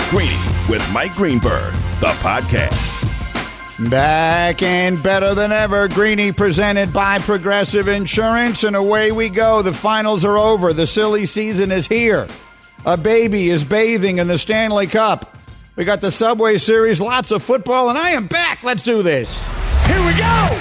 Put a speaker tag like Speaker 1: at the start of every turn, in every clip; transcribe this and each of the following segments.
Speaker 1: Greeny with Mike Greenberg, the podcast.
Speaker 2: Back and better than ever. Greeny presented by Progressive Insurance, and away we go. The finals are over. The silly season is here. A baby is bathing in the Stanley Cup. We got the Subway Series, lots of football, and I am back. Let's do this.
Speaker 1: Here we go!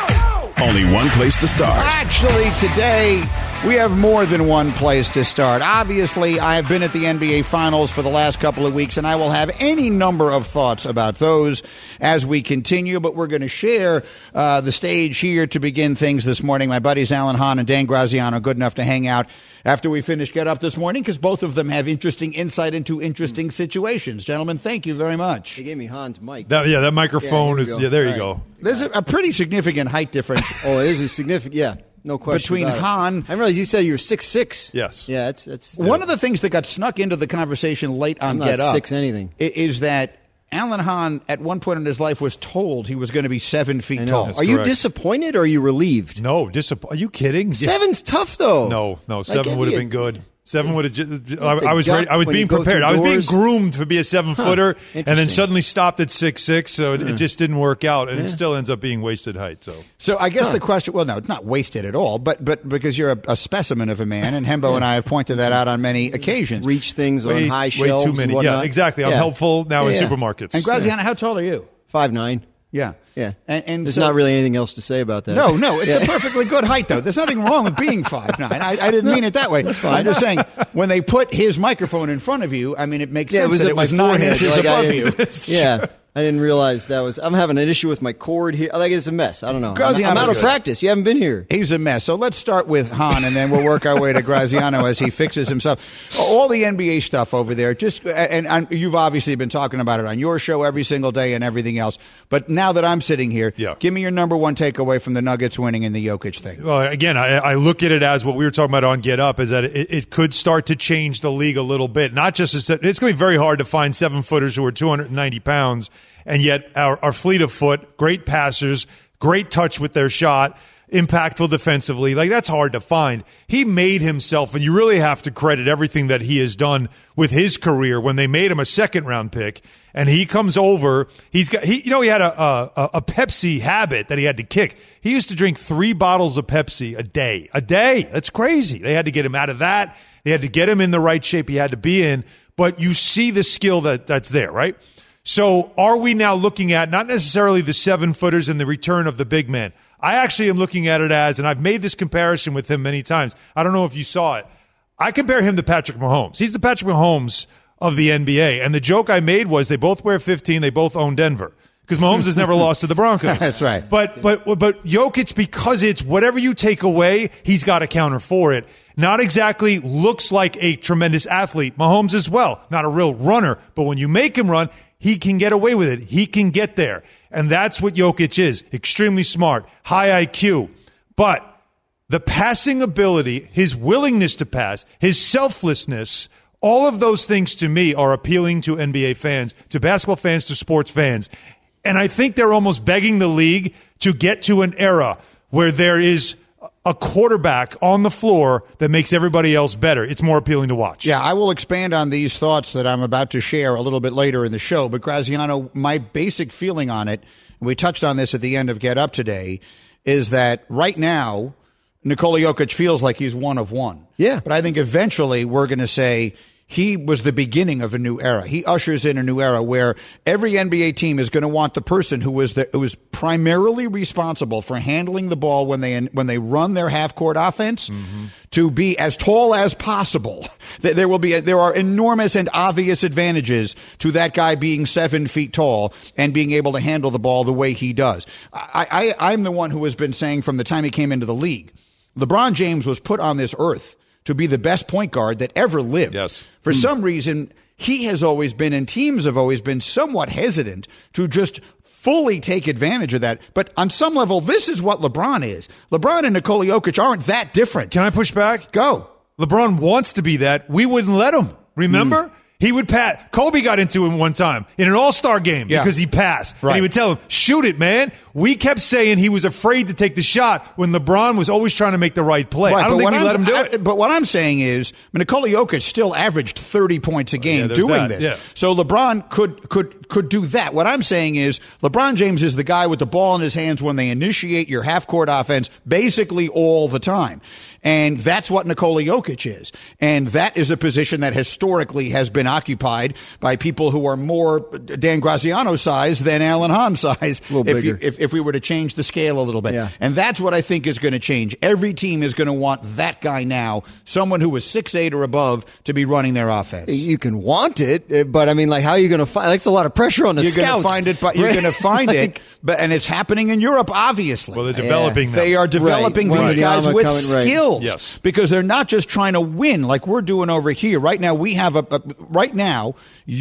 Speaker 1: Only one place to start.
Speaker 2: Actually, today, we have more than one place to start. Obviously, I have been at the NBA Finals for the last couple of weeks, and I will have any number of thoughts about those as we continue, but we're going to share the stage here to begin things this morning. My buddies Alan Hahn and Dan Graziano good enough to hang out after we finish Get Up this morning, because both of them have interesting insight into interesting situations. Gentlemen, thank you very much.
Speaker 3: They gave me Hahn's mic.
Speaker 4: That microphone is, there you go.
Speaker 2: There's a pretty significant height difference.
Speaker 3: Oh, it is a significant, yeah. No question
Speaker 2: between
Speaker 3: about
Speaker 2: Hahn.
Speaker 3: I realized you said you're 6'6".
Speaker 4: Yes.
Speaker 3: Yeah, it's
Speaker 2: one of the things that got snuck into the conversation late on Get Up
Speaker 3: 6 anything.
Speaker 2: Is that Alan Hahn, at one point in his life, was told he was going to be 7 feet tall.
Speaker 4: That's
Speaker 3: Are you
Speaker 4: correct.
Speaker 3: disappointed or are you relieved?
Speaker 4: No, are you kidding?
Speaker 3: 7's tough, though.
Speaker 4: No, 7 would have been good. 7 would have. I was
Speaker 3: gut
Speaker 4: ready. I was
Speaker 3: when
Speaker 4: being
Speaker 3: you go
Speaker 4: prepared.
Speaker 3: through
Speaker 4: I was being
Speaker 3: doors.
Speaker 4: groomed to be a 7-footer, and then
Speaker 3: Interesting.
Speaker 4: suddenly stopped at 6'6", so it just didn't work out, and it still ends up being wasted height.
Speaker 2: So I guess the question, well, no, it's not wasted at all, but because you're a specimen of a man, and Hembo and I have pointed that out on many occasions.
Speaker 3: Reach things on high
Speaker 4: way
Speaker 3: shelves
Speaker 4: too many.
Speaker 3: and whatnot.
Speaker 4: Yeah, exactly. I'm helpful now in supermarkets.
Speaker 2: And Graziano, how tall are you?
Speaker 3: 5'9".
Speaker 2: Yeah.
Speaker 3: Yeah.
Speaker 2: And
Speaker 3: there's
Speaker 2: so,
Speaker 3: not really anything else to say about that.
Speaker 2: No, it's a perfectly good height, though. There's nothing wrong with being 5'9". I didn't mean it that way. I'm just saying, when they put his microphone in front of you, I mean, it makes sense that it was 9 inches above you.
Speaker 3: Yeah. I didn't realize that was. I'm having an issue with my cord here. Like it's a mess. I don't know. I'm out of practice. You haven't been here.
Speaker 2: He's a mess. So let's start with Hahn, and then we'll work our way to Graziano as he fixes himself. All the NBA stuff over there. And you've obviously been talking about it on your show every single day and everything else. But now that I'm sitting here, give me your number one takeaway from the Nuggets winning in the Jokic thing.
Speaker 4: Well, again, I look at it as what we were talking about on Get Up, is that it could start to change the league a little bit. Not just it's going to be very hard to find 7-footers who are 290 pounds. And yet our fleet of foot, great passers, great touch with their shot, impactful defensively. Like, that's hard to find. He made himself, and you really have to credit everything that he has done with his career when they made him a second-round pick. And he comes over. He had a Pepsi habit that he had to kick. He used to drink 3 bottles of Pepsi a day. A day. That's crazy. They had to get him out of that. They had to get him in the right shape he had to be in. But you see the skill that's there, right? So are we now looking at not necessarily the 7-footers and the return of the big man? I actually am looking at it as, and I've made this comparison with him many times. I don't know if you saw it. I compare him to Patrick Mahomes. He's the Patrick Mahomes of the NBA. And the joke I made was they both wear 15. They both own Denver. Because Mahomes has never lost to the Broncos.
Speaker 2: That's right.
Speaker 4: But Jokic, because it's whatever you take away, he's got to counter for it. Not exactly looks like a tremendous athlete. Mahomes as well. Not a real runner. But when you make him run, he can get away with it. He can get there. And that's what Jokic is. Extremely smart. High IQ. But the passing ability, his willingness to pass, his selflessness, all of those things to me are appealing to NBA fans, to basketball fans, to sports fans. And I think they're almost begging the league to get to an era where there is a quarterback on the floor that makes everybody else better. It's more appealing to watch.
Speaker 2: Yeah, I will expand on these thoughts that I'm about to share a little bit later in the show. But Graziano, my basic feeling on it, and we touched on this at the end of Get Up today, is that right now, Nikola Jokic feels like he's one of one.
Speaker 3: Yeah.
Speaker 2: But I think eventually we're going to say he was the beginning of a new era. He ushers in a new era where every NBA team is going to want the person who was primarily responsible for handling the ball when they run their half-court offense to be as tall as possible. There are enormous and obvious advantages to that guy being 7 feet tall and being able to handle the ball the way he does. I'm the one who has been saying from the time he came into the league, LeBron James was put on this earth to be the best point guard that ever lived.
Speaker 4: Yes.
Speaker 2: For some reason, he has always been, and teams have always been somewhat hesitant to just fully take advantage of that. But on some level, this is what LeBron is. LeBron and Nikola Jokic aren't that different.
Speaker 4: Can I push back?
Speaker 2: Go.
Speaker 4: LeBron wants to be that. We wouldn't let him. Remember? He would pass. Kobe got into him one time in an all-star game because he passed.
Speaker 2: Right.
Speaker 4: And he would tell him, shoot it, man. We kept saying he was afraid to take the shot when LeBron was always trying to make the right play.
Speaker 2: Right,
Speaker 4: I don't think we let him do it.
Speaker 2: But what I'm saying is, Nikola Jokic still averaged 30 points a game doing this.
Speaker 4: Yeah.
Speaker 2: So LeBron could do that. What I'm saying is, LeBron James is the guy with the ball in his hands when they initiate your half-court offense basically all the time. And that's what Nikola Jokic is. And that is a position that historically has been occupied by people who are more Dan Graziano size than Alan Hahn size.
Speaker 3: A little bigger.
Speaker 2: If we were to change the scale a little bit.
Speaker 3: Yeah.
Speaker 2: And that's what I think is going to change. Every team is going to want that guy now, someone who is 6'8" or above, to be running their offense.
Speaker 3: You can want it, but I mean, like, how are you going to find? That's a lot of pressure on the scouts.
Speaker 2: You're going to find it, but you're going to find it. But and it's happening in Europe, obviously.
Speaker 4: Well, they're developing them.
Speaker 2: They are developing these guys with skills.
Speaker 4: Yes.
Speaker 2: Because they're not just trying to win like we're doing over here. Right now, we have right now,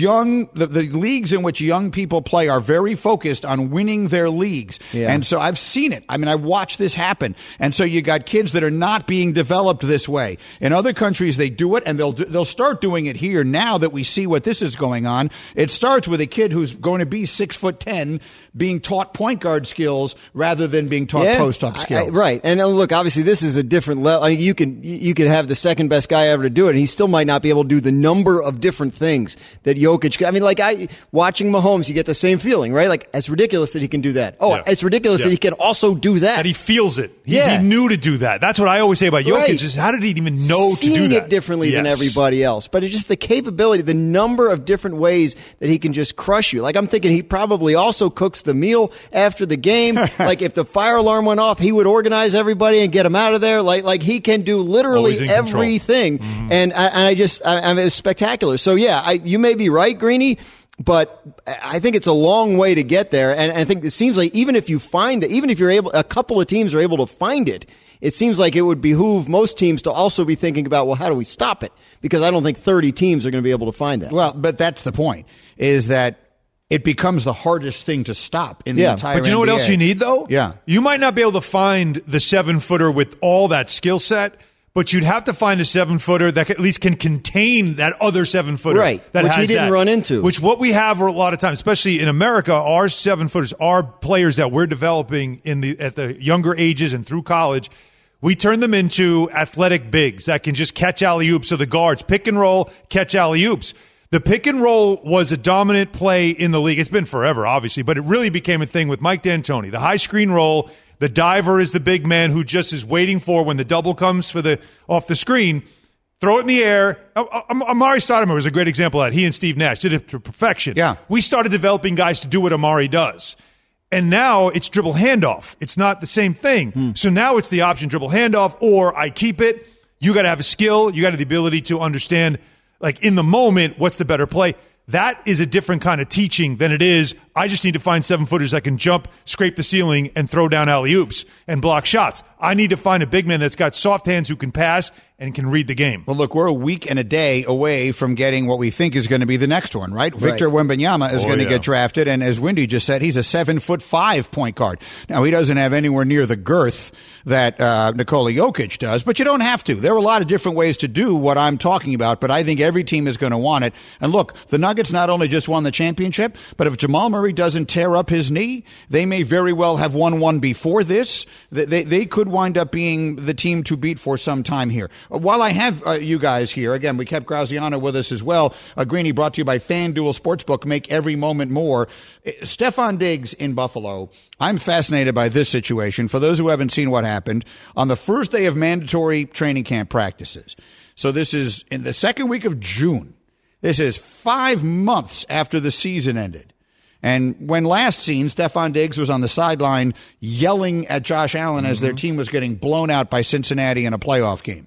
Speaker 2: the leagues in which young people play are very focused on winning their leagues.
Speaker 3: Yeah.
Speaker 2: And so I've seen it. I mean, I've watched this happen. And so you got kids that are not being developed this way. In other countries, they do it, and they'll start doing it here now that we see what this is going on. It starts with a kid who's going to be 6'10", being taught point guard skills rather than being taught post-up skills.
Speaker 3: Right. And look, obviously, this is a different level. I mean, you could have the second best guy ever to do it, and he still might not be able to do the number of different things that Jokic. I mean, like, watching Mahomes, you get the same feeling, right? Like, it's ridiculous that he can do that. It's ridiculous that he can also do that.
Speaker 4: And he feels it. He knew to do that. That's what I always say about Jokic is how did he even know to do that?
Speaker 3: Seeing it differently than everybody else. But it's just the capability, the number of different ways that he can just crush you. Like, I'm thinking he probably also cooks the meal after the game. Like, if the fire alarm went off, he would organize everybody and get them out of there. Like he can do literally everything. Mm-hmm. And I mean, it's spectacular. So you may be right, Greeny, but I think it's a long way to get there. And I think it seems like even if you find that, even if you're able, a couple of teams are able to find it, it seems like it would behoove most teams to also be thinking about, well, how do we stop it? Because I don't think 30 teams are going to be able to find that.
Speaker 2: Well, but that's the point, is that it becomes the hardest thing to stop in the entire NBA.
Speaker 4: But you know what else you need, though?
Speaker 2: Yeah.
Speaker 4: You might not be able to find the 7-footer with all that skill set, but you'd have to find a 7-footer that at least can contain that other 7-footer.
Speaker 3: Right,
Speaker 4: that
Speaker 3: which
Speaker 4: has
Speaker 3: he didn't run into.
Speaker 4: Which what we have a lot of times, especially in America, our 7-footers are players that we're developing at the younger ages and through college. We turn them into athletic bigs that can just catch alley-oops. So the guards pick and roll, catch alley-oops. The pick and roll was a dominant play in the league. It's been forever, obviously, but it really became a thing with Mike D'Antoni. The high screen roll, the diver is the big man who just is waiting for when the double comes for off the screen. Throw it in the air. Amari Stoudemire was a great example of that. He and Steve Nash did it to perfection.
Speaker 2: Yeah.
Speaker 4: We started developing guys to do what Amari does. And now it's dribble handoff. It's not the same thing. So now it's the option dribble handoff, or I keep it. You got to have a skill. You got to have the ability to understand, like, in the moment, what's the better play. That is a different kind of teaching than it is, I just need to find 7-footers that can jump, scrape the ceiling, and throw down alley-oops and block shots. I need to find a big man that's got soft hands who can pass and can read the game.
Speaker 2: Well, look, we're a week and a day away from getting what we think is going to be the next one, right? Victor Wembanyama is going to get drafted, and as Wendy just said, he's a 7'5" point guard. Now, he doesn't have anywhere near the girth that Nikola Jokic does, but you don't have to. There are a lot of different ways to do what I'm talking about, but I think every team is going to want it. And look, the Nuggets not only just won the championship, but if Jamal Murray doesn't tear up his knee, they may very well have won one before this. They could wind up being the team to beat for some time here. While I have you guys here, again, we kept Graziano with us as well. Greeny, brought to you by FanDuel Sportsbook. Make every moment more. Stefon Diggs in Buffalo. I'm fascinated by this situation. For those who haven't seen what happened, on the first day of mandatory training camp practices, so this is in the second week of June. This is 5 months after the season ended. And when last seen, Stefon Diggs was on the sideline yelling at Josh Allen as their team was getting blown out by Cincinnati in a playoff game.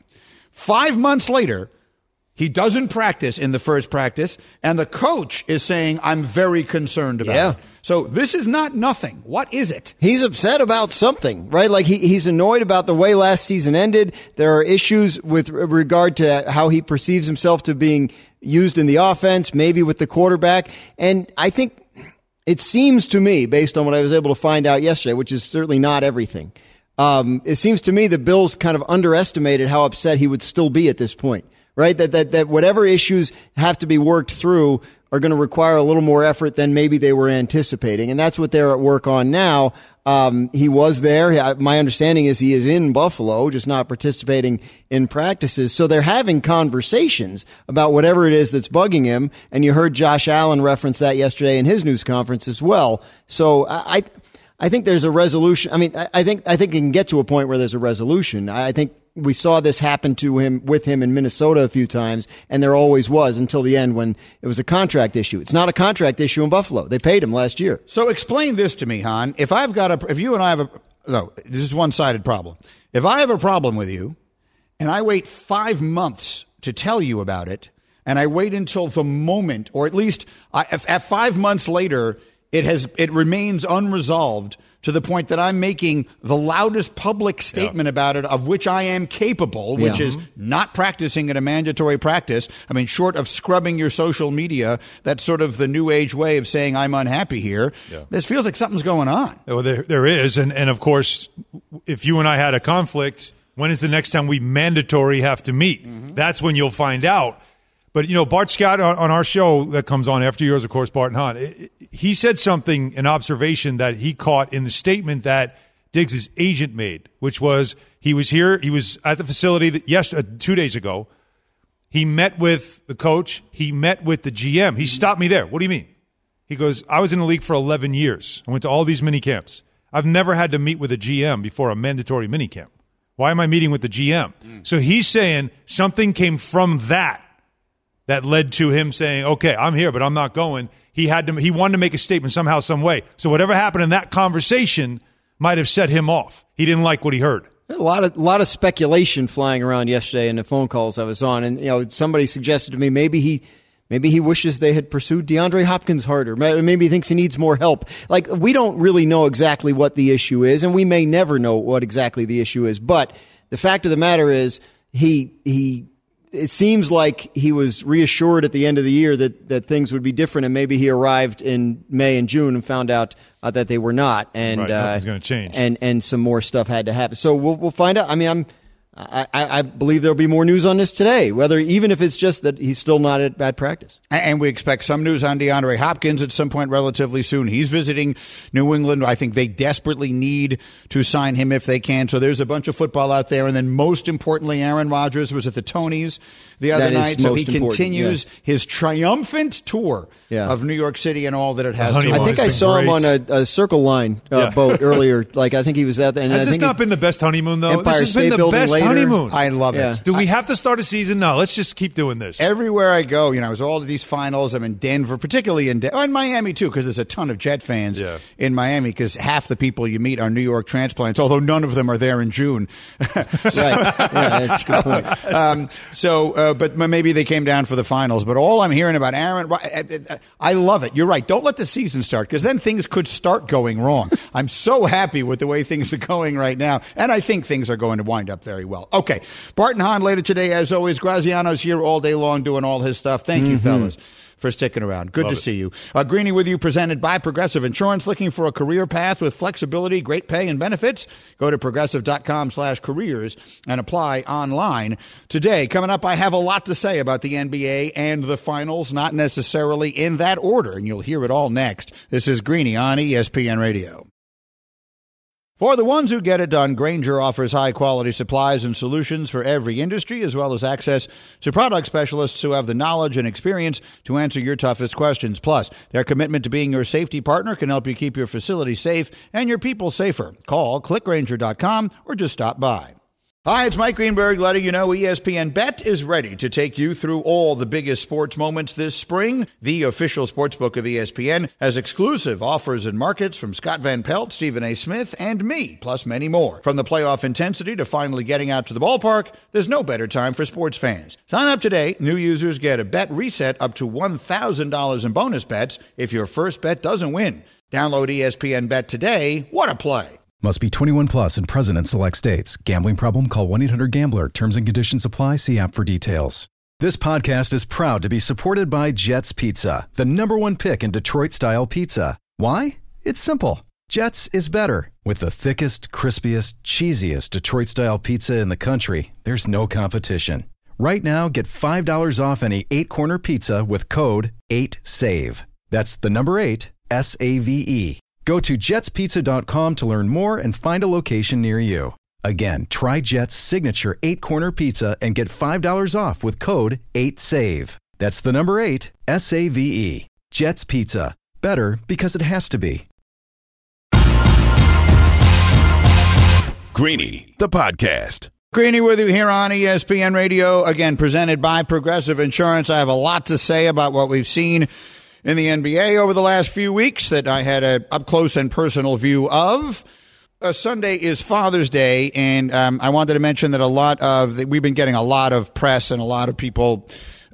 Speaker 2: 5 months later, he doesn't practice in the first practice, and the coach is saying, I'm very concerned about it. So this is not nothing. What is it?
Speaker 3: He's upset about something, right? Like he's annoyed about the way last season ended. There are issues with regard to how he perceives himself to being used in the offense, maybe with the quarterback. And I think it seems to me, based on what I was able to find out yesterday, which is certainly not everything, it seems to me the Bills kind of underestimated how upset he would still be at this point. right? That whatever issues have to be worked through are going to require a little more effort than maybe they were anticipating. And that's what they're at work on now. He was there. My understanding is he is in Buffalo, just not participating in practices. So they're having conversations about whatever it is that's bugging him. And you heard Josh Allen reference that yesterday in his news conference as well. So I think there's a resolution. I mean, I think it can get to a point where there's a resolution. I think we saw this happen to him with him in Minnesota a few times, and there always was until the end when it was a contract issue. It's not a contract issue in Buffalo. They paid him last year.
Speaker 2: So explain this to me, Han. If you and I have this is one-sided problem. If I have a problem with you and I wait 5 months to tell you about it, and I wait until the moment, or at least at 5 months later, it remains unresolved to the point that I'm making the loudest public statement about it of which I am capable, which is not practicing at a mandatory practice. I mean, short of scrubbing your social media, that's sort of the new age way of saying I'm unhappy here. Yeah. This feels like something's going on.
Speaker 4: Well, there is. And of course, if you and I had a conflict, when is the next time we mandatory have to meet? Mm-hmm. That's when you'll find out. But, Bart Scott on our show that comes on after yours, of course, Bart and Hahn, he said something, an observation that he caught in the statement that Diggs' agent made, which was he was at the facility 2 days ago. He met with the coach. He met with the GM. He stopped me there. What do you mean? He goes, I was in the league for 11 years. I went to all these mini camps. I've never had to meet with a GM before a mandatory mini camp. Why am I meeting with the GM? So he's saying something came from that led to him saying, okay, I'm here, but I'm not going. He wanted to make a statement somehow, some way. So whatever happened in that conversation might have set him off. He didn't like what he heard.
Speaker 3: A lot of speculation flying around yesterday in the phone calls I was on. And, somebody suggested to me maybe he wishes they had pursued DeAndre Hopkins harder. Maybe he thinks he needs more help. Like, we don't really know exactly what the issue is, and we may never know what exactly the issue is. But the fact of the matter is it seems like he was reassured at the end of the year that things would be different, and maybe he arrived in May and June and found out that they were not, and
Speaker 4: nothing's going to change,
Speaker 3: and some more stuff had to happen. So we'll find out. I mean, I believe there'll be more news on this today, even if it's just that he's still not at bad practice.
Speaker 2: And we expect some news on DeAndre Hopkins at some point relatively soon. He's visiting New England. I think they desperately need to sign him if they can. So there's a bunch of football out there. And then most importantly, Aaron Rodgers was at the Tonys the other night. So he continues his triumphant tour of New York City and all that it has to offer.
Speaker 3: I think I saw him on a Circle Line boat earlier. Like, I think he was out there.
Speaker 4: Has this not been the best honeymoon, though?
Speaker 3: Empire
Speaker 4: this has
Speaker 3: State
Speaker 4: been the
Speaker 3: Building
Speaker 4: best
Speaker 3: later.
Speaker 4: honeymoon.
Speaker 2: I love it.
Speaker 4: Do we have to start a season? No, let's just keep doing this.
Speaker 2: Everywhere I go, I was all of these finals. I'm in Denver, particularly in Miami, too, because there's a ton of Jet fans in Miami, because half the people you meet are New York transplants, although none of them are there in June.
Speaker 3: Right. Yeah, that's a good point.
Speaker 2: But maybe they came down for the finals. But all I'm hearing about Aaron, I love it. You're right. Don't let the season start, because then things could start going wrong. I'm so happy with the way things are going right now, and I think things are going to wind up very well. Okay. Bart and Hahn later today, as always. Graziano's here all day long doing all his stuff. Thank you, fellas, for sticking around. Good to see you. Greeny with you, presented by Progressive Insurance. Looking for a career path with flexibility, great pay, and benefits? Go to progressive.com/careers and apply online today. Coming up, I have a lot to say about the NBA and the finals, not necessarily in that order, and you'll hear it all next. This is Greeny on ESPN Radio. For the ones who get it done, Grainger offers high-quality supplies and solutions for every industry, as well as access to product specialists who have the knowledge and experience to answer your toughest questions. Plus, their commitment to being your safety partner can help you keep your facility safe and your people safer. Call clickgrainger.com or just stop by. Hi, it's Mike Greenberg letting you know ESPN Bet is ready to take you through all the biggest sports moments this spring. The official sportsbook of ESPN has exclusive offers and markets from Scott Van Pelt, Stephen A. Smith, and me, plus many more. From the playoff intensity to finally getting out to the ballpark, there's no better time for sports fans. Sign up today. New users get a bet reset up to $1,000 in bonus bets if your first bet doesn't win. Download ESPN Bet today. What a play.
Speaker 5: Must be 21 plus and present in select states. Gambling problem? Call 1-800-GAMBLER. Terms and conditions apply. See app for details. This podcast is proud to be supported by Jets Pizza, the #1 pick in Detroit-style pizza. Why? It's simple. Jets is better. With the thickest, crispiest, cheesiest Detroit-style pizza in the country, there's no competition. Right now, get $5 off any 8-corner pizza with code 8SAVE. That's the number 8, SAVE. Go to jetspizza.com to learn more and find a location near you. Again, try Jet's signature 8-corner pizza and get $5 off with code 8SAVE. That's the number 8, SAVE. Jet's Pizza. Better because it has to be.
Speaker 1: Greeny, the podcast.
Speaker 2: Greeny with you here on ESPN Radio, again, presented by Progressive Insurance. I have a lot to say about what we've seen in the NBA over the last few weeks that I had an up-close and personal view of. Sunday is Father's Day, and I wanted to mention that we've been getting a lot of press and a lot of people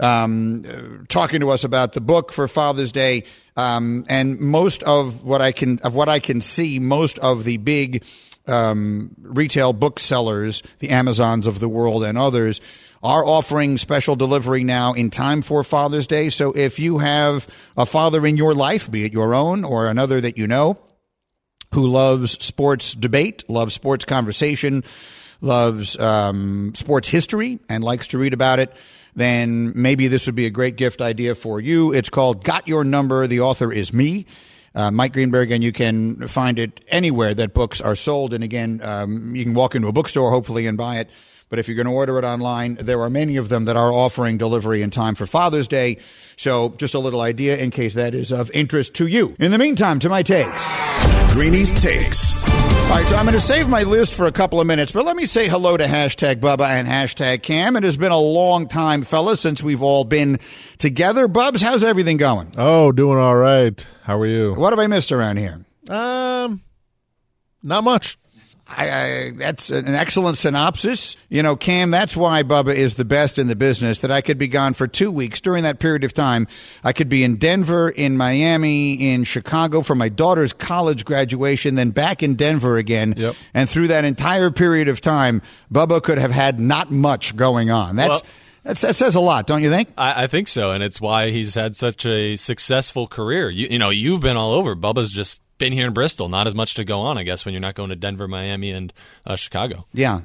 Speaker 2: talking to us about the book for Father's Day, and most of what I can see, most of the big retail booksellers, the Amazons of the world and others, are offering special delivery now in time for Father's Day. So if you have a father in your life, be it your own or another that you know, who loves sports debate, loves sports conversation, loves sports history, and likes to read about it, then maybe this would be a great gift idea for you. It's called Got Your Number. The author is me, Mike Greenberg, and you can find it anywhere that books are sold. And again, you can walk into a bookstore, hopefully, and buy it. But if you're going to order it online, there are many of them that are offering delivery in time for Father's Day. So just a little idea in case that is of interest to you. In the meantime, to my takes.
Speaker 1: Greeny's Takes.
Speaker 2: All right, so I'm going to save my list for a couple of minutes, but let me say hello to hashtag Bubba and hashtag Cam. It has been a long time, fellas, since we've all been together. Bubs, how's everything going?
Speaker 6: Oh, doing all right. How are you?
Speaker 2: What have I missed around here?
Speaker 6: Not much.
Speaker 2: That's an excellent synopsis. You know, Cam, that's why Bubba is the best in the business, that I could be gone for 2 weeks. During that period of time, I could be in Denver, in Miami, in Chicago for my daughter's college graduation, then back in Denver again.
Speaker 6: Yep.
Speaker 2: And through that entire period of time, Bubba could have had not much going on. That says a lot, don't you think?
Speaker 7: I think so, and it's why he's had such a successful career. You've been all over. Bubba's just been here in Bristol. Not as much to go on, I guess, when you're not going to Denver, Miami, and Chicago.
Speaker 2: Yeah,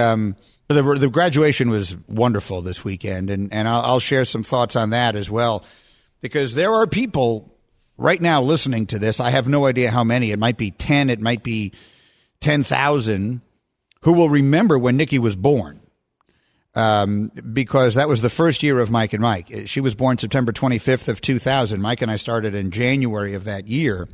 Speaker 2: the graduation was wonderful this weekend, and I'll share some thoughts on that as well, because there are people right now listening to this. I have no idea how many. It might be 10. It might be 10,000 who will remember when Nikki was born. Because that was the first year of Mike and Mike. She was born September 25th of 2000. Mike and I started in January of that year.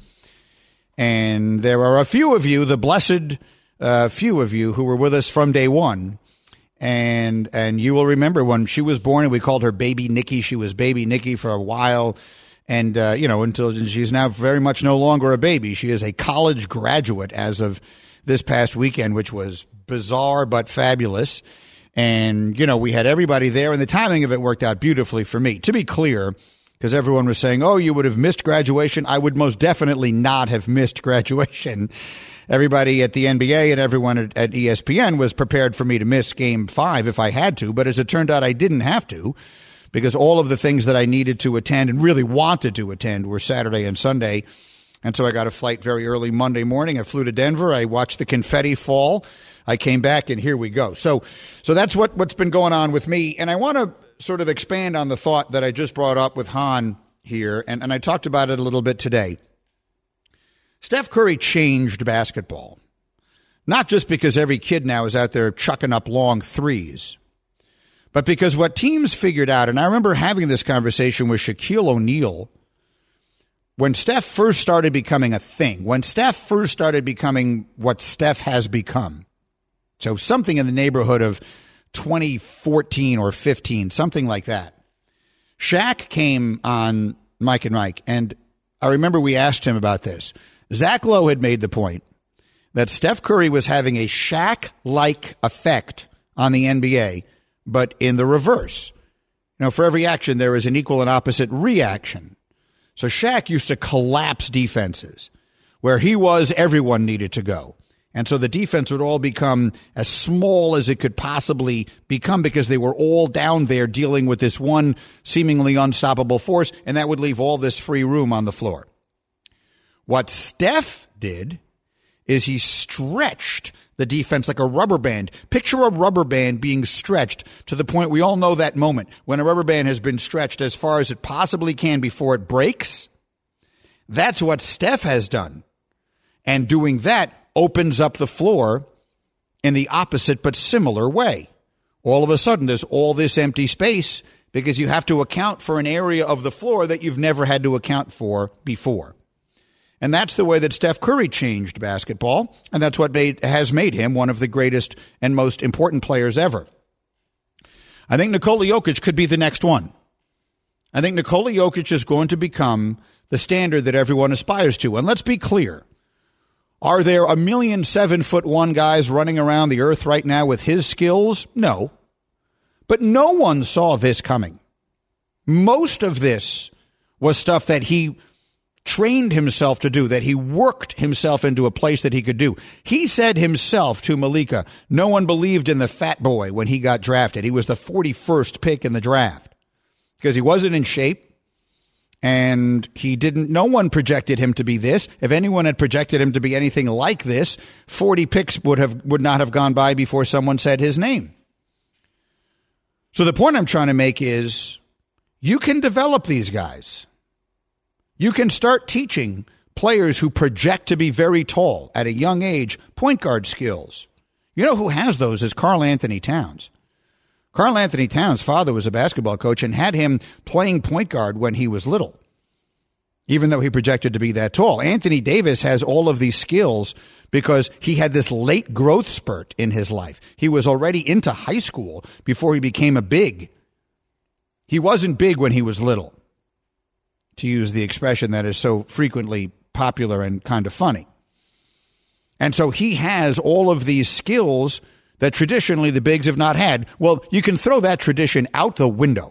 Speaker 2: And there are a few of you, the blessed few of you, who were with us from day one. And you will remember when she was born and we called her Baby Nikki. She was Baby Nikki for a while. And, until she's now very much no longer a baby. She is a college graduate as of this past weekend, which was bizarre but fabulous. And, we had everybody there, and the timing of it worked out beautifully for me. To be clear, because everyone was saying, oh, you would have missed graduation. I would most definitely not have missed graduation. Everybody at the NBA and everyone at ESPN was prepared for me to miss Game 5 if I had to. But as it turned out, I didn't have to, because all of the things that I needed to attend and really wanted to attend were Saturday and Sunday. And so I got a flight very early Monday morning. I flew to Denver. I watched the confetti fall. I came back, and here we go. So that's what's been going on with me. And I want to sort of expand on the thought that I just brought up with Han here, and I talked about it a little bit today. Steph Curry changed basketball, not just because every kid now is out there chucking up long threes, but because what teams figured out, and I remember having this conversation with Shaquille O'Neal when Steph first started becoming a thing, when Steph first started becoming what Steph has become. So something in the neighborhood of 2014 or 15, something like that. Shaq came on Mike and Mike, and I remember we asked him about this. Zach Lowe had made the point that Steph Curry was having a Shaq-like effect on the NBA, but in the reverse. For every action, there is an equal and opposite reaction. So Shaq used to collapse defenses. Where he was, everyone needed to go. And so the defense would all become as small as it could possibly become because they were all down there dealing with this one seemingly unstoppable force, and that would leave all this free room on the floor. What Steph did is he stretched the defense like a rubber band. Picture a rubber band being stretched to the point we all know that moment when a rubber band has been stretched as far as it possibly can before it breaks. That's what Steph has done. And doing that opens up the floor in the opposite but similar way. All of a sudden, there's all this empty space because you have to account for an area of the floor that you've never had to account for before. And that's the way that Steph Curry changed basketball, and that's what has made him one of the greatest and most important players ever. I think Nikola Jokic could be the next one. I think Nikola Jokic is going to become the standard that everyone aspires to. And let's be clear. Are there 1,000,007-1 guys running around the earth right now with his skills? No. But no one saw this coming. Most of this was stuff that he trained himself to do, that he worked himself into a place that he could do. He said himself to Malika, no one believed in the fat boy when he got drafted. He was the 41st pick in the draft because he wasn't in shape. And no one projected him to be this. If anyone had projected him to be anything like this, 40 picks would not have gone by before someone said his name. So the point I'm trying to make is you can develop these guys. You can start teaching players who project to be very tall at a young age point guard skills. You know who has those is Karl Anthony Towns. Karl Anthony Towns' father was a basketball coach and had him playing point guard when he was little, even though he projected to be that tall. Anthony Davis has all of these skills because he had this late growth spurt in his life. He was already into high school before he became a big. He wasn't big when he was little, to use the expression that is so frequently popular and kind of funny. And so he has all of these skills that traditionally the bigs have not had. Well, you can throw that tradition out the window.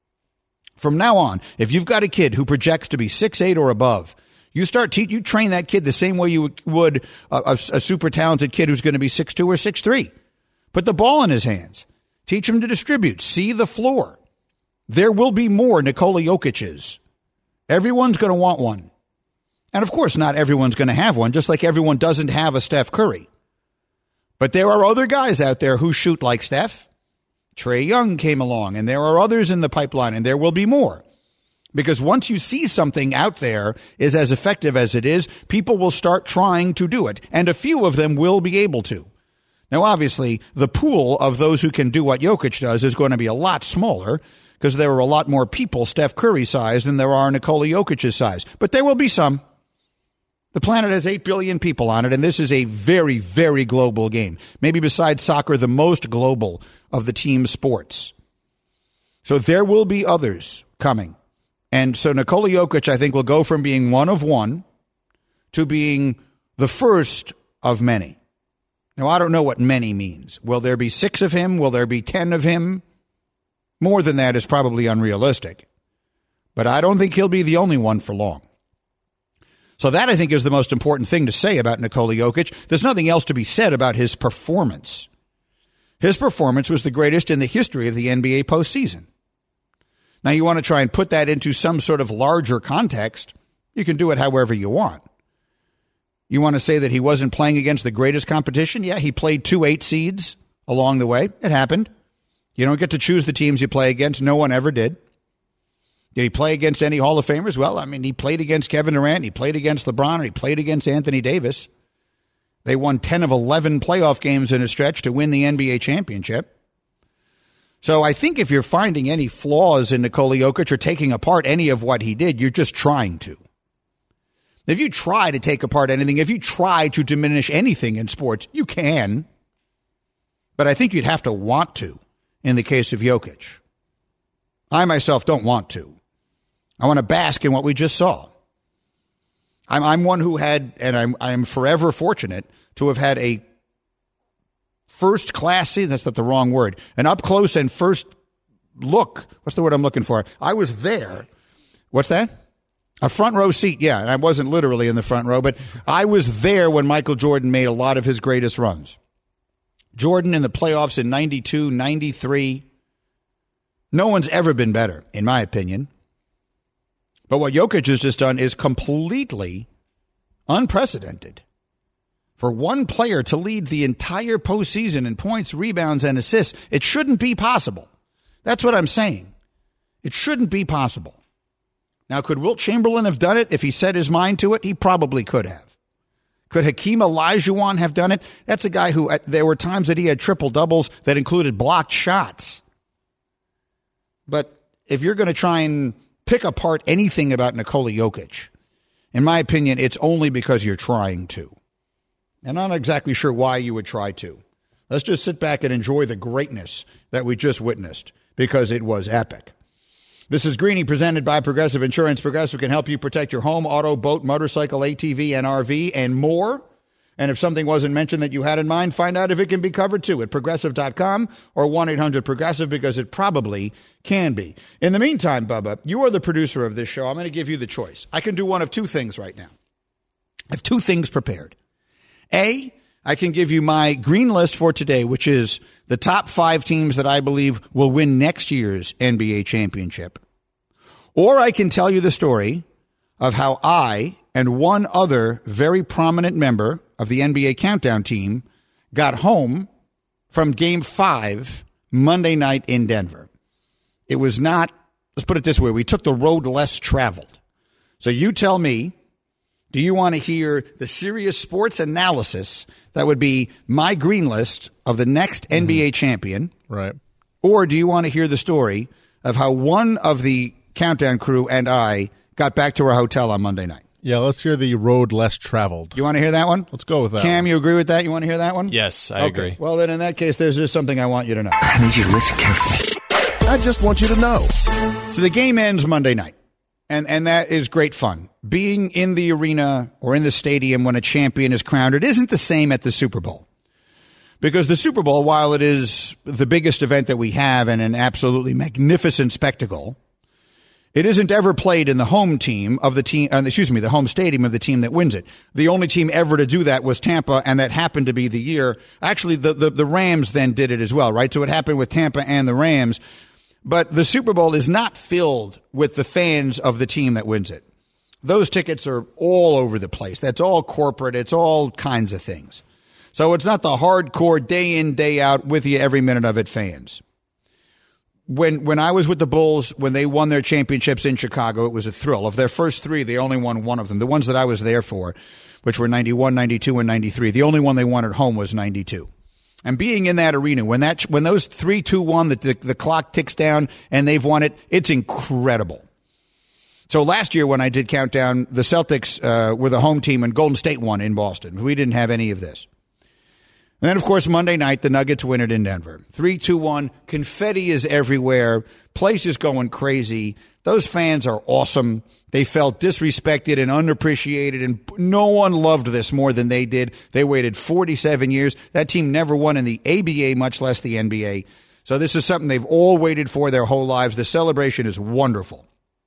Speaker 2: From now on, if you've got a kid who projects to be 6'8" or above, you train that kid the same way you would a super talented kid who's going to be 6'2" or 6'3". Put the ball in his hands. Teach him to distribute. See the floor. There will be more Nikola Jokic's. Everyone's going to want one. And of course, not everyone's going to have one, just like everyone doesn't have a Steph Curry. But there are other guys out there who shoot like Steph. Trae Young came along, and there are others in the pipeline, and there will be more. Because once you see something out there is as effective as it is, people will start trying to do it, and a few of them will be able to. Now, obviously, the pool of those who can do what Jokic does is going to be a lot smaller because there are a lot more people Steph Curry size than there are Nikola Jokic's size. But there will be some. The planet has 8 billion people on it, and this is a very, very global game. Maybe besides soccer, the most global of the team sports. So there will be others coming. And so Nikola Jokic, I think, will go from being one of one to being the first of many. Now, I don't know what many means. Will there be 6 of him? Will there be 10 of him? More than that is probably unrealistic. But I don't think he'll be the only one for long. So that, I think, is the most important thing to say about Nikola Jokic. There's nothing else to be said about his performance. His performance was the greatest in the history of the NBA postseason. Now, you want to try and put that into some sort of larger context, you can do it however you want. You want to say that he wasn't playing against the greatest competition? Yeah, he played 2 8 seeds along the way. It happened. You don't get to choose the teams you play against. No one ever did. Did he play against any Hall of Famers? Well, I mean, he played against Kevin Durant, he played against LeBron, and he played against Anthony Davis. They won 10 of 11 playoff games in a stretch to win the NBA championship. So I think if you're finding any flaws in Nikola Jokic or taking apart any of what he did, you're just trying to. If you try to take apart anything, if you try to diminish anything in sports, you can. But I think you'd have to want to in the case of Jokic. I myself don't want to. I want to bask in what we just saw. I'm one who had, and I'm forever fortunate to have had a first-class season. That's not the wrong word. An up-close and first look. What's the word I'm looking for? I was there. What's that? A front row seat, yeah. And I wasn't literally in the front row, but I was there when Michael Jordan made a lot of his greatest runs. Jordan in the playoffs in 92, 93. No one's ever been better, in my opinion. But what Jokic has just done is completely unprecedented. For one player to lead the entire postseason in points, rebounds, and assists, it shouldn't be possible. That's what I'm saying. It shouldn't be possible. Now, could Wilt Chamberlain have done it if he set his mind to it? He probably could have. Could Hakeem Olajuwon have done it? That's a guy who, there were times that he had triple-doubles that included blocked shots. But if you're going to try and pick apart anything about Nikola Jokic, in my opinion, it's only because you're trying to. And I'm not exactly sure why you would try to. Let's just sit back and enjoy the greatness that we just witnessed, because it was epic. This is Greeny, presented by Progressive Insurance. Progressive can help you protect your home, auto, boat, motorcycle, ATV, and RV, and more. And if something wasn't mentioned that you had in mind, find out if it can be covered too at Progressive.com or 1-800-PROGRESSIVE, because it probably can be. In the meantime, Bubba, you are the producer of this show. I'm going to give you the choice. I can do one of two things right now. I have two things prepared. A, I can give you my green list for today, which is the top 5 teams that I believe will win next year's NBA championship. Or I can tell you the story of how I and one other very prominent member of the NBA Countdown team got home from Game 5 Monday night in Denver. It was not, let's put it this way, we took the road less traveled. So you tell me, do you want to hear the serious sports analysis that would be my green list of the next NBA champion?
Speaker 6: Right.
Speaker 2: Or do you want to hear the story of how one of the Countdown crew and I got back to our hotel on Monday night?
Speaker 6: Yeah, let's hear the road less traveled.
Speaker 2: You want to hear that one?
Speaker 6: Let's go with that.
Speaker 2: Cam, you agree with that? You want to hear that one?
Speaker 7: Yes, I agree.
Speaker 2: Well, then in that case, there's just something I want you to know.
Speaker 1: I need you to listen carefully. I just want you to know.
Speaker 2: So the game ends Monday night, and that is great fun. Being in the arena or in the stadium when a champion is crowned, it isn't the same at the Super Bowl. Because the Super Bowl, while it is the biggest event that we have and an absolutely magnificent spectacle, it isn't ever played in the home team of the team, the home stadium of the team that wins it. The only team ever to do that was Tampa, and that happened to be the year. Actually, the Rams then did it as well, right? So it happened with Tampa and the Rams. But the Super Bowl is not filled with the fans of the team that wins it. Those tickets are all over the place. That's all corporate. It's all kinds of things. So it's not the hardcore day in, day out, with you every minute of it fans. When I was with the Bulls, when they won their championships in Chicago, it was a thrill. Of their first 3, they only won one of them. The ones that I was there for, which were 91, 92, and 93. The only one they won at home was 92. And being in that arena, when those 3-2-1, the clock ticks down and they've won it, it's incredible. So last year when I did Countdown, the Celtics were the home team and Golden State won in Boston. We didn't have any of this. And then, of course, Monday night, the Nuggets win it in Denver. 3-2-1. Confetti is everywhere. Place is going crazy. Those fans are awesome. They felt disrespected and unappreciated, and no one loved this more than they did. They waited 47 years. That team never won in the ABA, much less the NBA. So this is something they've all waited for their whole lives. The celebration is wonderful.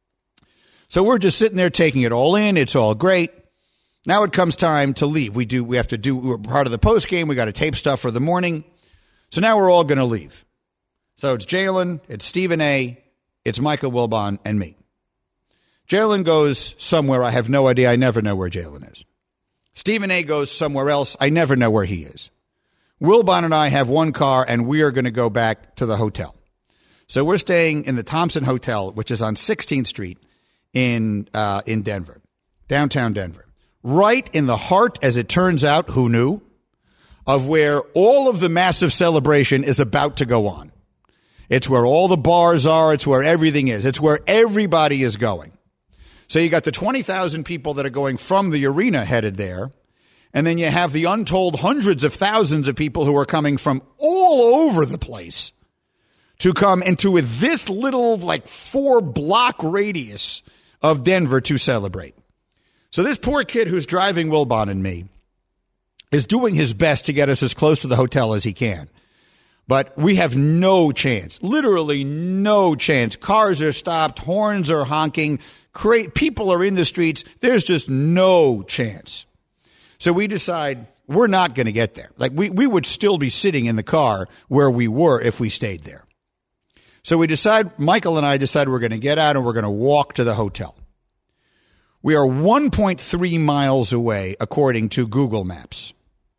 Speaker 2: So we're just sitting there taking it all in. It's all great. Now it comes time to leave. We're part of the post game. We got to tape stuff for the morning. So now we're all going to leave. So it's Jalen, it's Stephen A., it's Michael Wilbon, and me. Jalen goes somewhere. I have no idea. I never know where Jalen is. Stephen A. goes somewhere else. I never know where he is. Wilbon and I have one car, and we are going to go back to the hotel. So we're staying in the Thompson Hotel, which is on 16th Street in Denver, downtown Denver. Right in the heart, as it turns out, who knew, of where all of the massive celebration is about to go on. It's where all the bars are. It's where everything is. It's where everybody is going. So you got the 20,000 people that are going from the arena headed there. And then you have the untold hundreds of thousands of people who are coming from all over the place to come into this little 4-block radius of Denver to celebrate. So this poor kid who's driving Wilbon and me is doing his best to get us as close to the hotel as he can. But we have no chance, literally no chance. Cars are stopped, horns are honking, people are in the streets. There's just no chance. So we decide we're not going to get there. We would still be sitting in the car where we were if we stayed there. So Michael and I decide we're going to get out and we're going to walk to the hotel. We are 1.3 miles away, according to Google Maps.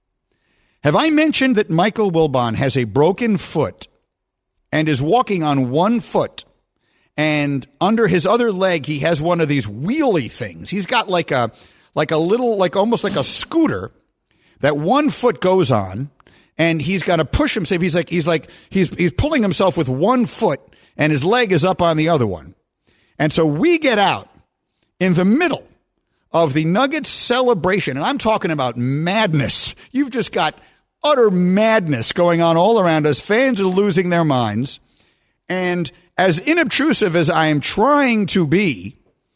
Speaker 2: Have I mentioned that Michael Wilbon has a broken foot and is walking on one foot? And under his other leg, he has one of these wheelie things. He's got like a little, like almost like a scooter that one foot goes on, and he's got to push himself. He's pulling himself with one foot, and his leg is up on the other one. And so we get out in the middle of the Nuggets celebration, and I'm talking about madness. You've just got utter madness going on all around us. Fans are losing their minds. And as inobtrusive as I am trying to be,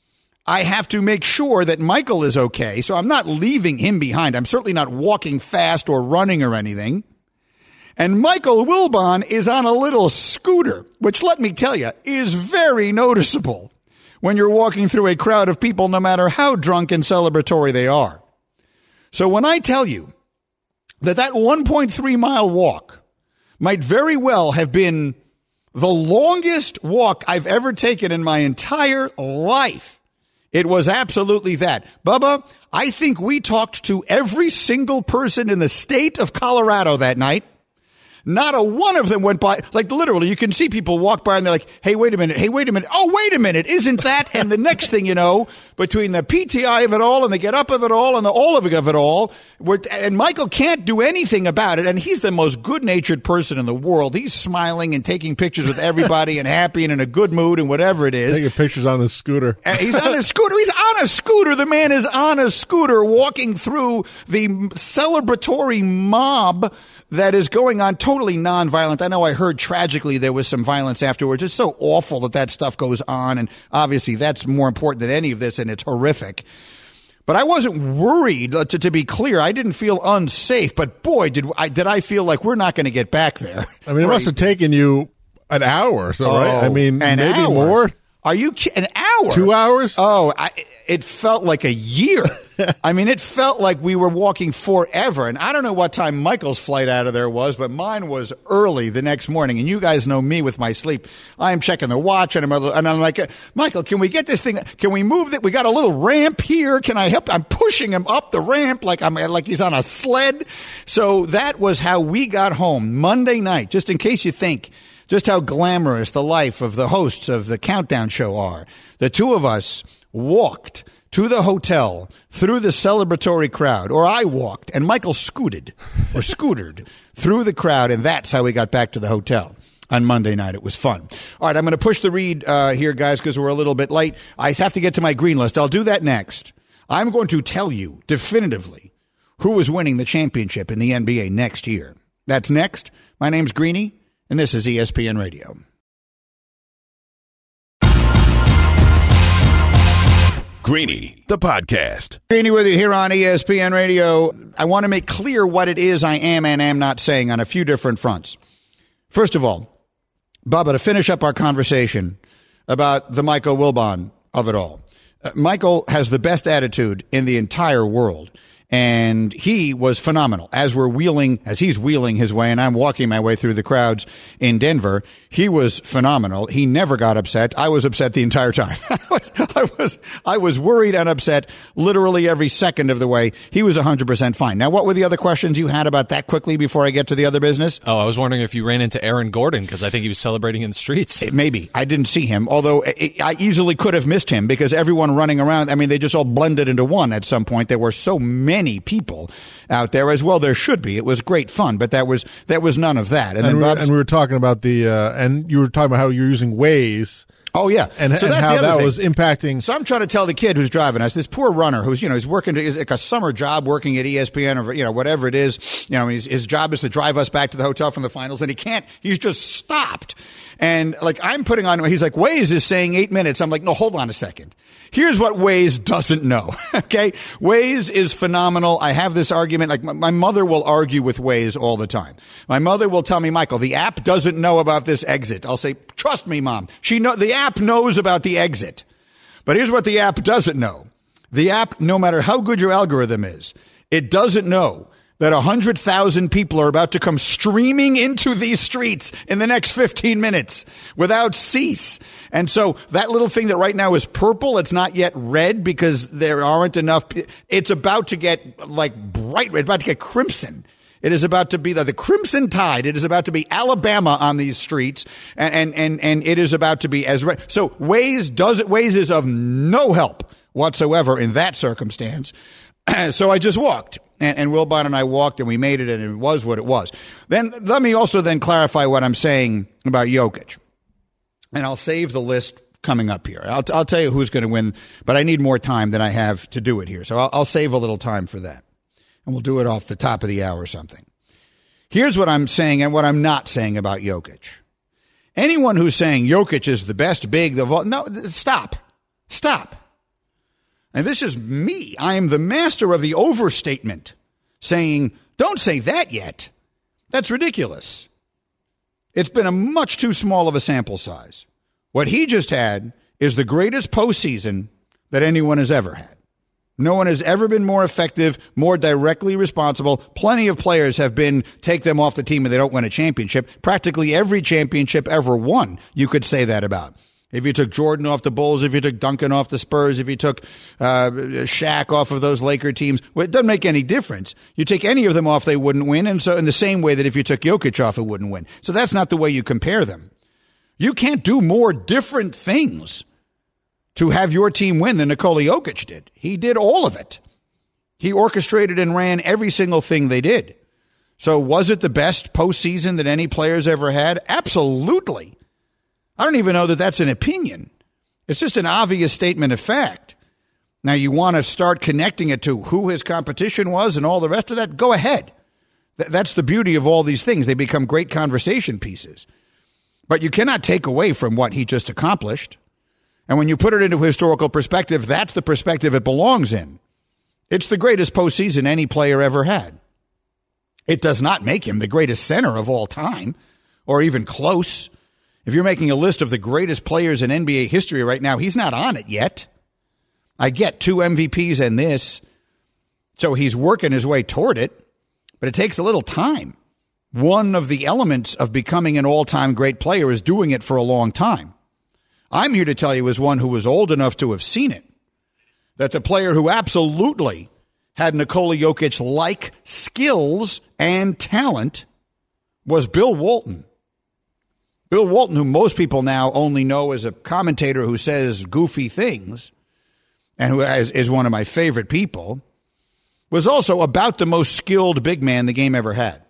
Speaker 2: I have to make sure that Michael is okay. So I'm not leaving him behind. I'm certainly not walking fast or running or anything. And Michael Wilbon is on a little scooter, which, let me tell you, is very noticeable when you're walking through a crowd of people, no matter how drunk and celebratory they are. So when I tell you that 1.3 mile walk might very well have been the longest walk I've ever taken in my entire life, it was absolutely that. Bubba, I think we talked to every single person in the state of Colorado that night. Not a one of them went by. Like, literally, you can see people walk by and they're like, hey, wait a minute. Hey, wait a minute. Oh, wait a minute. Isn't that? And the next thing you know, between the PTI of it all and the get up of it all and the all of it all, and Michael can't do anything about it. And he's the most good-natured person in the world. He's smiling and taking pictures with everybody and happy and in a good mood and whatever it is.
Speaker 6: Taking pictures on the scooter.
Speaker 2: He's on a scooter. He's on a scooter. The man is on a scooter walking through the celebratory mob that is going on, totally nonviolent. I know I heard tragically there was some violence afterwards. It's so awful that stuff goes on, and obviously that's more important than any of this, and it's horrific. But I wasn't worried, to be clear. I didn't feel unsafe, but boy, did I feel like we're not going to get back there.
Speaker 6: I mean, it must have taken you an hour or so, right? I mean, maybe
Speaker 2: hour.
Speaker 6: more.
Speaker 2: Are you kidding? An hour?
Speaker 6: 2 hours?
Speaker 2: Oh, it felt like a year. I mean, it felt like we were walking forever. And I don't know what time Michael's flight out of there was, but mine was early the next morning. And you guys know me with my sleep. I am checking the watch, and I'm like, Michael, can we get this thing? Can we move it? We got a little ramp here. Can I help? I'm pushing him up the ramp like he's on a sled. So that was how we got home Monday night, just in case you think just how glamorous the life of the hosts of the Countdown Show are. The two of us walked to the hotel through the celebratory crowd, or I walked, and Michael scootered through the crowd, and that's how we got back to the hotel on Monday night. It was fun. All right, I'm going to push the read here, guys, because we're a little bit late. I have to get to my green list. I'll do that next. I'm going to tell you definitively who is winning the championship in the NBA next year. That's next. My name's Greeny, and this is ESPN Radio.
Speaker 1: Greeny, the podcast.
Speaker 2: Greeny with you here on ESPN Radio. I want to make clear what it is I am and am not saying on a few different fronts. First of all, Bubba, to finish up our conversation about the Michael Wilbon of it all. Michael has the best attitude in the entire world. And he was phenomenal as he's wheeling his way and I'm walking my way through the crowds in Denver. He was phenomenal. He never got upset. I was upset the entire time. I was worried and upset literally every second of the way. He was 100% fine. Now, what were the other questions you had about that quickly before I get to the other business?
Speaker 7: Oh, I was wondering if you ran into Aaron Gordon because I think he was celebrating in the streets.
Speaker 2: Maybe. I didn't see him, although I easily could have missed him because everyone running around, I mean, they just all blended into one at some point. There were so many people out there, as well there should be. It was great fun, but that was none of that. And then
Speaker 6: we were talking about and you were talking about how you're using Waze.
Speaker 2: Oh yeah,
Speaker 6: and
Speaker 2: so
Speaker 6: that's
Speaker 2: how
Speaker 6: the other
Speaker 2: that
Speaker 6: thing
Speaker 2: was
Speaker 6: impacting.
Speaker 2: So I'm trying to tell the kid who's driving us, this poor runner who's he's working, is like a summer job working at ESPN or whatever it is. His job is to drive us back to the hotel from the finals, and he can't. He's just stopped, and like I'm putting on. He's like, Waze is saying 8 minutes. I'm like, no, hold on a second. Here's what Waze doesn't know. Okay, Waze is phenomenal. I have this argument. Like my mother will argue with Waze all the time. My mother will tell me, Michael, the app doesn't know about this exit. I'll say, trust me, Mom. The app knows about the exit. But here's what the app doesn't know. The app, no matter how good your algorithm is, it doesn't know that 100,000 people are about to come streaming into these streets in the next 15 minutes without cease. And so that little thing that right now is purple, it's not yet red because there aren't enough. It's about to get like bright red, about to get crimson It is about to be the Crimson Tide. It is about to be Alabama on these streets, and it is about to be so. Waze is of no help whatsoever in that circumstance. So I just walked, and Wilbon and I walked, and we made it, and it was what it was. Then let me also then clarify what I'm saying about Jokic, and I'll save the list coming up here. I'll tell you who's going to win, but I need more time than I have to do it here, so I'll save a little time for that. And we'll do it off the top of the hour or something. Here's what I'm saying and what I'm not saying about Jokic. Anyone who's saying Jokic is the best big, no, stop. And this is me. I am the master of the overstatement, saying, don't say that yet. That's ridiculous. It's been a much too small of a sample size. What he just had is the greatest postseason that anyone has ever had. No one has ever been more effective, more directly responsible. Plenty of players have been take them off the team and they don't win a championship. Practically every championship ever won, you could say that about. If you took Jordan off the Bulls, if you took Duncan off the Spurs, if you took Shaq off of those Laker teams, well, it doesn't make any difference. You take any of them off, they wouldn't win. And so in the same way that if you took Jokic off, it wouldn't win. So that's not the way you compare them. You can't do more different things to have your team win than Nikola Jokic did. He did all of it. He orchestrated and ran every single thing they did. So was it the best postseason that any player's ever had? Absolutely. I don't even know that that's an opinion. It's just an obvious statement of fact. Now, you want to start connecting it to who his competition was and all the rest of that? Go ahead. That's the beauty of all these things. They become great conversation pieces. But you cannot take away from what he just accomplished. And when you put it into historical perspective, that's the perspective it belongs in. It's the greatest postseason any player ever had. It does not make him the greatest center of all time, or even close. If you're making a list of the greatest players in NBA history right now, he's not on it yet. I get 2 MVPs and this, so he's working his way toward it, but it takes a little time. One of the elements of becoming an all-time great player is doing it for a long time. I'm here to tell you as one who was old enough to have seen it, that the player who absolutely had Nikola Jokic-like skills and talent was Bill Walton. Bill Walton, who most people now only know as a commentator who says goofy things and who is one of my favorite people, was also about the most skilled big man the game ever had.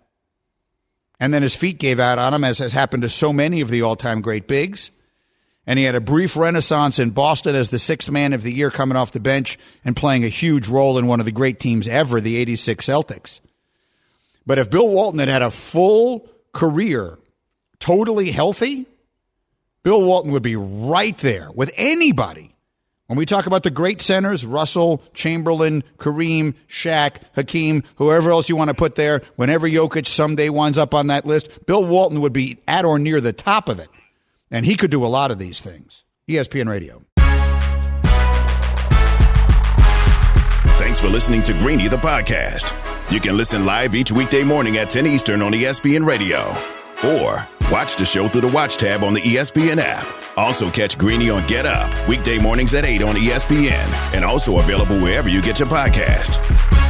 Speaker 2: And then his feet gave out on him, as has happened to so many of the all-time great bigs. And he had a brief renaissance in Boston as the 6th man of the year coming off the bench and playing a huge role in one of the great teams ever, the 86 Celtics. But if Bill Walton had had a full career, totally healthy, Bill Walton would be right there with anybody. When we talk about the great centers, Russell, Chamberlain, Kareem, Shaq, Hakeem, whoever else you want to put there, whenever Jokic someday winds up on that list, Bill Walton would be at or near the top of it. And he could do a lot of these things. ESPN Radio.
Speaker 1: Thanks for listening to Greeny the podcast. You can listen live each weekday morning at 10 Eastern on ESPN Radio. Or watch the show through the Watch tab on the ESPN app. Also catch Greeny on Get Up, weekday mornings at 8 on ESPN. And also available wherever you get your podcast.